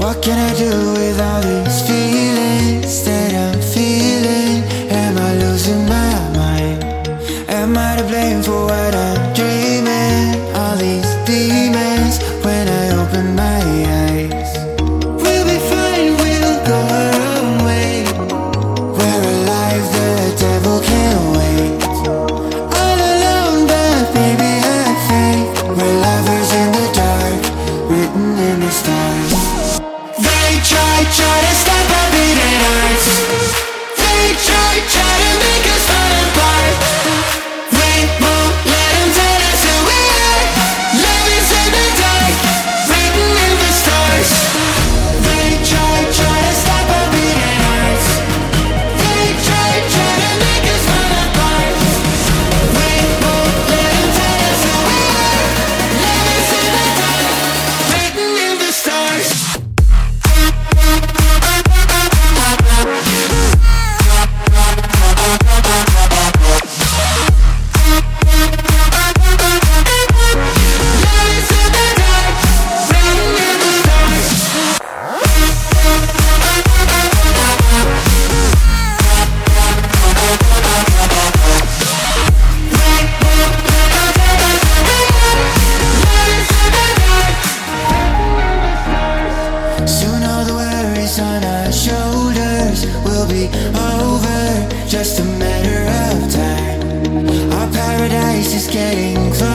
What can I do with all these feelings that I'm feeling? Am I losing my mind? Am I to blame for what I'm dreaming? All these demons when I open my eyes. We'll be fine, we'll go our own way. We're alive, the devil can't wait. All alone, but baby I think we're lovers in the dark, written in the stars. They try to stop our beating hearts. They try to make us fall apart. We won't let them tell us who we are. Love is in the dark, written in the stars. They try to stop our beating hearts. They try to make us fall apart. We won't let them tell us who we are. Love is in the dark, written in the stars. Soon all the worries on our shoulders will be over, just a matter of time. Our paradise is getting closer.